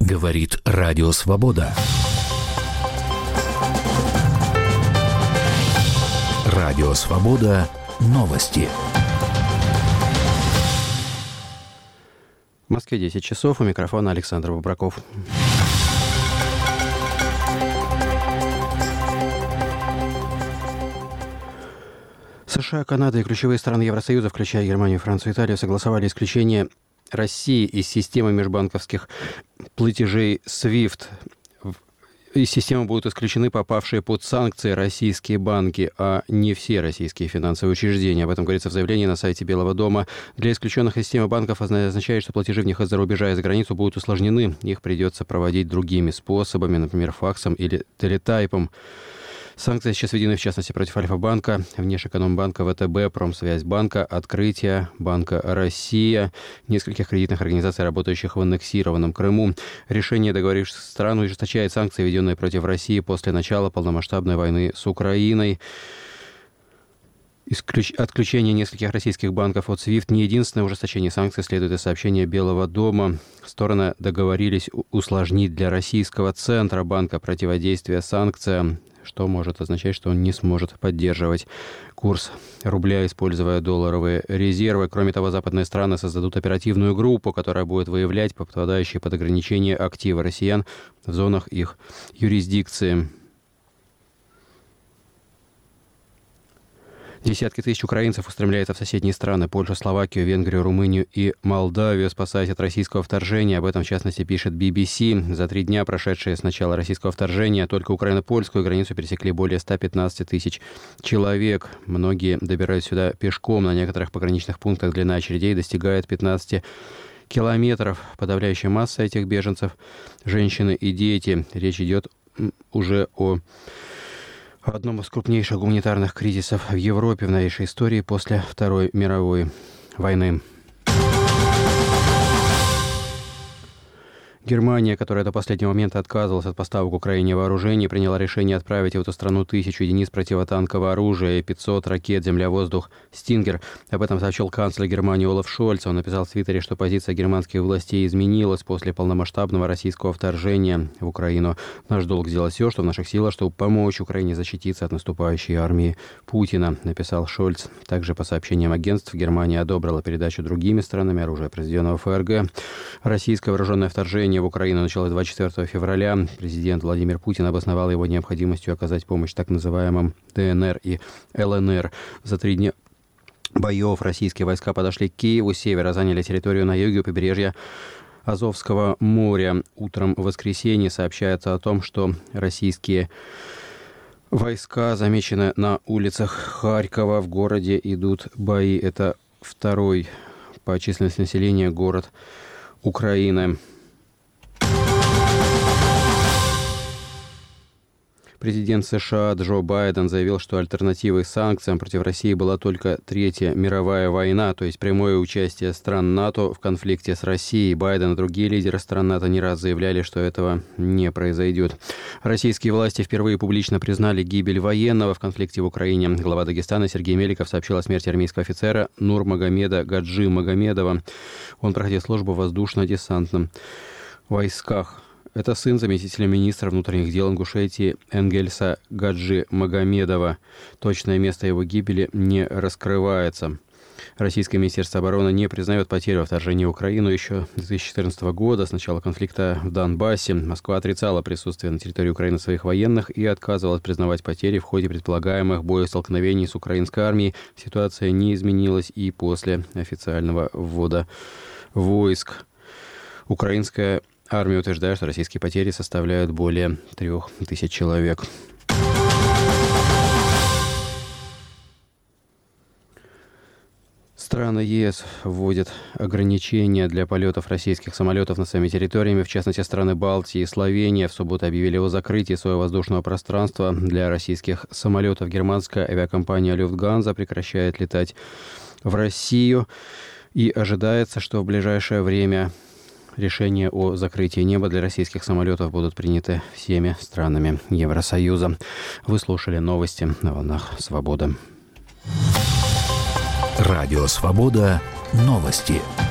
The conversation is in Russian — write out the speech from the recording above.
Говорит Радио Свобода. Радио Свобода. Новости. В Москве 10 часов. У микрофона Александр Бобраков. США, Канада и ключевые страны Евросоюза, включая Германию, Францию и Италию, согласовали исключение России из системы межбанковских платежей SWIFT. Из системы будут исключены попавшие под санкции российские банки, а не все российские финансовые учреждения. Об этом говорится в заявлении на сайте Белого дома. Для исключенных из системы банков означает, что платежи в них из-за рубежа и за границу будут усложнены. Их придется проводить другими способами, например, факсом или телетайпом. Санкции сейчас введены, в частности, против Альфа-банка, Внешэкономбанка, ВТБ, Промсвязьбанка, Открытия, Банка Россия, нескольких кредитных организаций, работающих в аннексированном Крыму. Решение договорившихся стран ужесточает санкции, введенные против России после начала полномасштабной войны с Украиной. Отключение нескольких российских банков от SWIFT не единственное ужесточение санкций, следует из сообщения Белого дома. Стороны договорились усложнить для российского Центробанка противодействие санкциям, что может означать, что он не сможет поддерживать курс рубля, используя долларовые резервы. Кроме того, западные страны создадут оперативную группу, которая будет выявлять попадающие под ограничение активы россиян в зонах их юрисдикции. Десятки тысяч украинцев устремляются в соседние страны – Польшу, Словакию, Венгрию, Румынию и Молдавию, спасаясь от российского вторжения. Об этом, в частности, пишет BBC. За 3 дня, прошедшие с начала российского вторжения, только украино-польскую границу пересекли более 115 тысяч человек. Многие добираются сюда пешком. На некоторых пограничных пунктах длина очередей достигает 15 километров. Подавляющая масса этих беженцев – женщины и дети. Речь идет уже о одном из крупнейших гуманитарных кризисов в Европе в новейшей истории после Второй мировой войны. Германия, которая до последнего момента отказывалась от поставок Украине вооружений, приняла решение отправить в эту страну 1000 единиц противотанкового оружия и 500 ракет «Земля-воздух» «Стингер». Об этом сообщил канцлер Германии Олаф Шольц. Он написал в Твиттере, что позиция германских властей изменилась после полномасштабного российского вторжения в Украину. «Наш долг сделать все, что в наших силах, чтобы помочь Украине защититься от наступающей армии Путина», написал Шольц. Также по сообщениям агентств, Германия одобрила передачу другими странами оружия, произведенного ФРГ. Российское вооруженное вторжение в Украину началось 24 февраля. Президент Владимир Путин обосновал его необходимостью оказать помощь так называемым ДНР и ЛНР. За 3 дня боев российские войска подошли к Киеву, с севера заняли территорию на юге у побережья Азовского моря. Утром в воскресенье сообщается о том, что российские войска замечены на улицах Харькова. В городе идут бои. Это второй по численности населения город Украины. Президент США Джо Байден заявил, что альтернативой санкциям против России была только Третья мировая война, то есть прямое участие стран НАТО в конфликте с Россией. Байден и другие лидеры стран НАТО не раз заявляли, что этого не произойдет. Российские власти впервые публично признали гибель военного в конфликте в Украине. Глава Дагестана Сергей Меликов сообщил о смерти армейского офицера Нурмагомеда Гаджи Магомедова. Он проходил службу в воздушно-десантном войсках. Это сын заместителя министра внутренних дел Ингушетии Энгельса Гаджи Магомедова. Точное место его гибели не раскрывается. Российское министерство обороны не признает потерю во вторжении в Украину еще с 2014 года, с начала конфликта в Донбассе. Москва отрицала присутствие на территории Украины своих военных и отказывалась признавать потери в ходе предполагаемых боестолкновений с украинской армией. Ситуация не изменилась и после официального ввода войск. Украинская армия утверждает, что российские потери составляют более 3000 человек. Страны ЕС вводят ограничения для полетов российских самолетов над своими территориями. В частности, страны Балтии и Словения в субботу объявили о закрытии своего воздушного пространства для российских самолетов. Германская авиакомпания Люфтганза прекращает летать в Россию. И ожидается, что в ближайшее время решения о закрытии неба для российских самолетов будут приняты всеми странами Евросоюза. Вы слушали новости на волнах «Свобода». Радио «Свобода». Новости.